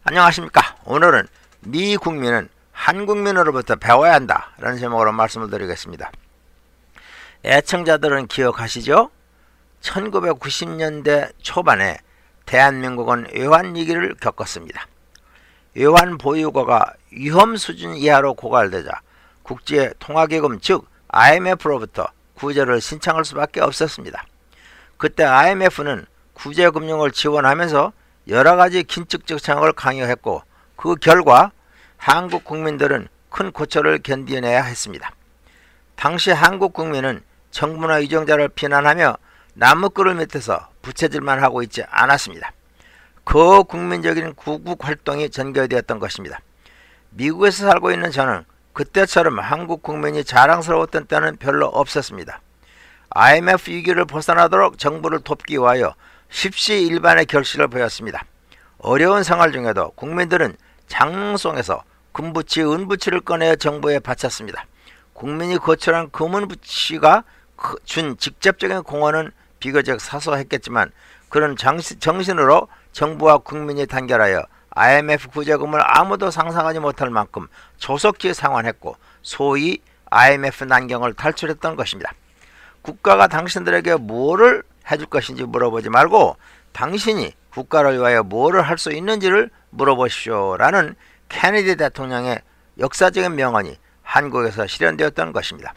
안녕하십니까. 오늘은 미 국민은 한국민으로부터 배워야 한다 라는 제목으로 말씀을 드리겠습니다. 애청자들은 기억하시죠? 1990년대 초반에 대한민국은 외환위기를 겪었습니다. 외환 보유고가 위험 수준 이하로 고갈되자 국제통화기금 즉 IMF로부터 구제를 신청할 수밖에 없었습니다. 그때 IMF는 구제금융을 지원하면서 여러가지 긴축 정책을 강요했고 그 결과 한국 국민들은 큰 고초를 견뎌내야 했습니다. 당시 한국 국민은 정부나 유정자를 비난하며 나무꾼을 밑에서 부채질만 하고 있지 않았습니다. 거국민적인 구국활동이 전개되었던 것입니다. 미국에서 살고 있는 저는 그때처럼 한국 국민이 자랑스러웠던 때는 별로 없었습니다. IMF 위기를 벗어나도록 정부를 돕기 위하여 십시일반의 결실을 보였습니다. 어려운 생활 중에도 국민들은 장롱송에서 금부치, 은부치를 꺼내 정부에 바쳤습니다. 국민이 거출한 금은부치가 준 직접적인 공헌은 비교적 사소했겠지만 그런 정신으로 정부와 국민이 단결하여 IMF 구제금을 아무도 상상하지 못할 만큼 조속히 상환했고 소위 IMF 난경을 탈출했던 것입니다. 국가가 당신들에게 뭐를 해줄 것인지 물어보지 말고 당신이 국가를 위하여 뭐를 할 수 있는지를 물어보십시오 라는 케네디 대통령의 역사적인 명언이 한국에서 실현되었던 것입니다.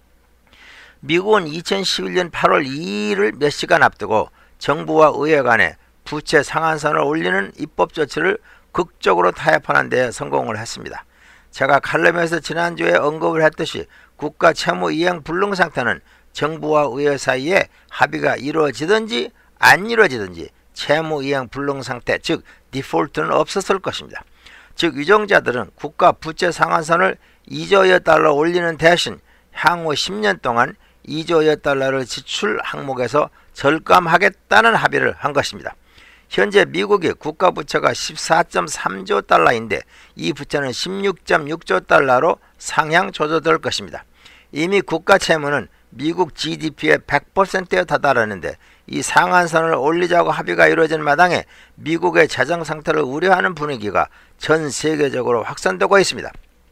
미국은 2011년 8월 2일을 몇 시간 앞두고 정부와 의회 간에 부채 상한선을 올리는 입법 조치를 극적으로 타협하는 데 성공을 했습니다. 제가 칼럼에서 지난주에 언급을 했듯이 국가 채무 이행 불능 상태는 정부와 의회 사이에 합의가 이루어지든지 안 이루어지든지 채무 이행 불능 상태 즉 디폴트는 없었을 것입니다. 즉 유정자들은 국가 부채 상한선을 2조여 달러 올리는 대신 향후 10년 동안 2조여 달러를 지출 항목에서 절감하겠다는 합의를 한 것입니다. 현재 미국의 국가 부채가 14.3조 달러인데 이 부채는 16.6조 달러로 상향 조정될 것입니다. 이미 국가 채무는 미국 GDP의 100%에 다다르는데 이 상한선을 올리자고 합의가 이루어진 마당에 미국의 재정 상태를 우려하는 분위기가 전 세계적으로 확산되고 있습니다.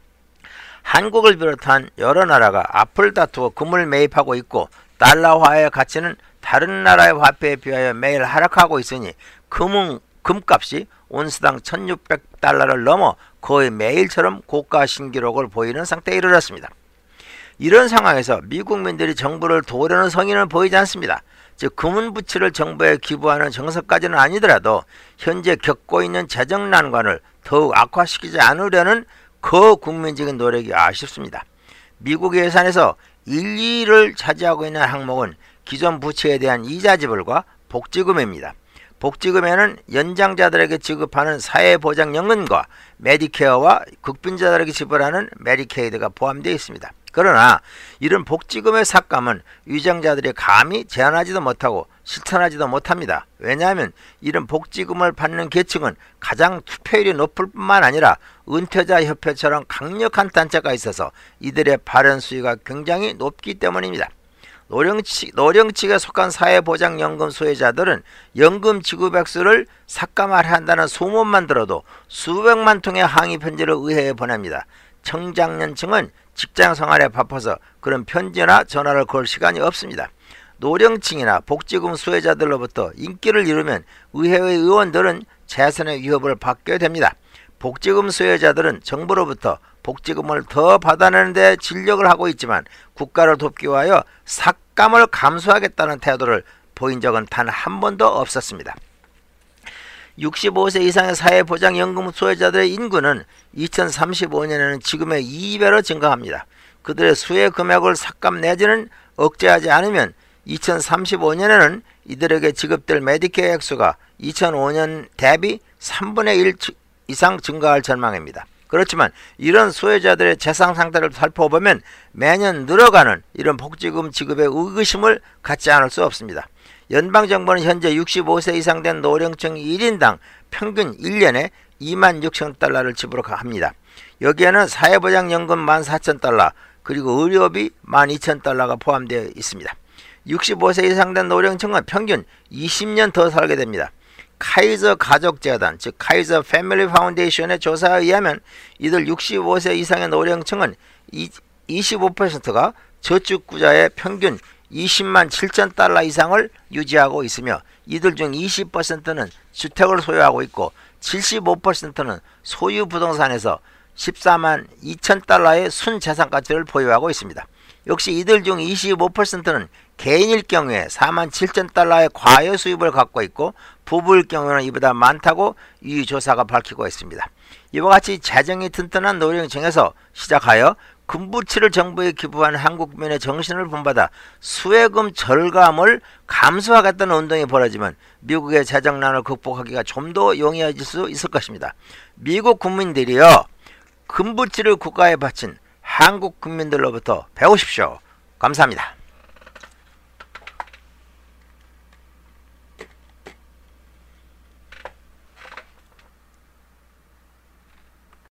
한국을 비롯한 여러 나라가 앞을 다투어 금을 매입하고 있고 달러화의 가치는 다른 나라의 화폐에 비하여 매일 하락하고 있으니 금값이 온스당 1600달러를 넘어 거의 매일처럼 고가 신기록을 보이는 상태에 이르렀습니다. 이런 상황에서 미국민들이 정부를 도우려는 성의는 보이지 않습니다. 즉 금은부치를 정부에 기부하는 정서까지는 아니더라도 현재 겪고 있는 재정 난관을 더욱 악화시키지 않으려는 거국민적인 노력이 아쉽습니다. 미국 예산에서 1, 2위를 차지하고 있는 항목은 기존 부채에 대한 이자 지불과 복지금입니다. 복지금에는 연장자들에게 지급하는 사회보장연금과 메디케어와 극빈자들에게 지불하는 메디케이드가 포함되어 있습니다. 그러나 이런 복지금의 삭감은 유정자들이 감히 제한하지도 못하고 실천하지도 못합니다. 왜냐하면 이런 복지금을 받는 계층은 가장 투표율이 높을 뿐만 아니라 은퇴자 협회처럼 강력한 단체가 있어서 이들의 발언 수위가 굉장히 높기 때문입니다. 노령층에 속한 사회보장연금 소유자들은 연금 지급 액수를 삭감하려 한다는 소문만 들어도 수백만 통의 항의 편지를 의회에 보냅니다. 청장년층은 직장 생활에 바빠서 그런 편지나 전화를 걸 시간이 없습니다. 노령층이나 복지금 수혜자들로부터 인기를 잃으면 의회의 의원들은 재선의 위협을 받게 됩니다. 복지금 수혜자들은 정부로부터 복지금을 더 받아내는 데 진력을 하고 있지만 국가를 돕기 위하여 삭감을 감수하겠다는 태도를 보인 적은 단 한 번도 없었습니다. 65세 이상의 사회보장연금 수혜자들의 인구는 2035년에는 지금의 2배로 증가합니다. 그들의 수혜 금액을 삭감 내지는 억제하지 않으면 2035년에는 이들에게 지급될 메디케어 액수가 2005년 대비 3분의 1 이상 증가할 전망입니다. 그렇지만 이런 수혜자들의 재산 상태를 살펴보면 매년 늘어가는 이런 복지금 지급에 의구심을 갖지 않을 수 없습니다. 연방정부는 현재 65세 이상 된 노령층 1인당 평균 1년에 26,000달러를 지불합니다. 여기에는 사회보장연금 14,000달러 그리고 의료비 12,000달러가 포함되어 있습니다. 65세 이상 된 노령층은 평균 20년 더 살게 됩니다. 카이저 가족재단, 즉 카이저 패밀리 파운데이션의 조사에 의하면 이들 65세 이상의 노령층은 25%가 저축구자의 평균 20만 7천 달러 이상을 유지하고 있으며 이들 중 20%는 주택을 소유하고 있고 75%는 소유 부동산에서 14만 2천 달러의 순자산 가치를 보유하고 있습니다. 역시 이들 중 25%는 개인일 경우에 4만 7천 달러의 과외 수입을 갖고 있고 부부일 경우에는 이보다 많다고 이 조사가 밝히고 있습니다. 이와 같이 재정이 튼튼한 노령층에서 시작하여 금부치를 정부에 기부한 한국 국민의 정신을 본받아 수혜금 절감을 감수하겠다는 운동이 벌어지면 미국의 재정난을 극복하기가 좀 더 용이해질 수 있을 것입니다. 미국 국민들이여 금부치를 국가에 바친 한국 국민들로부터 배우십시오. 감사합니다.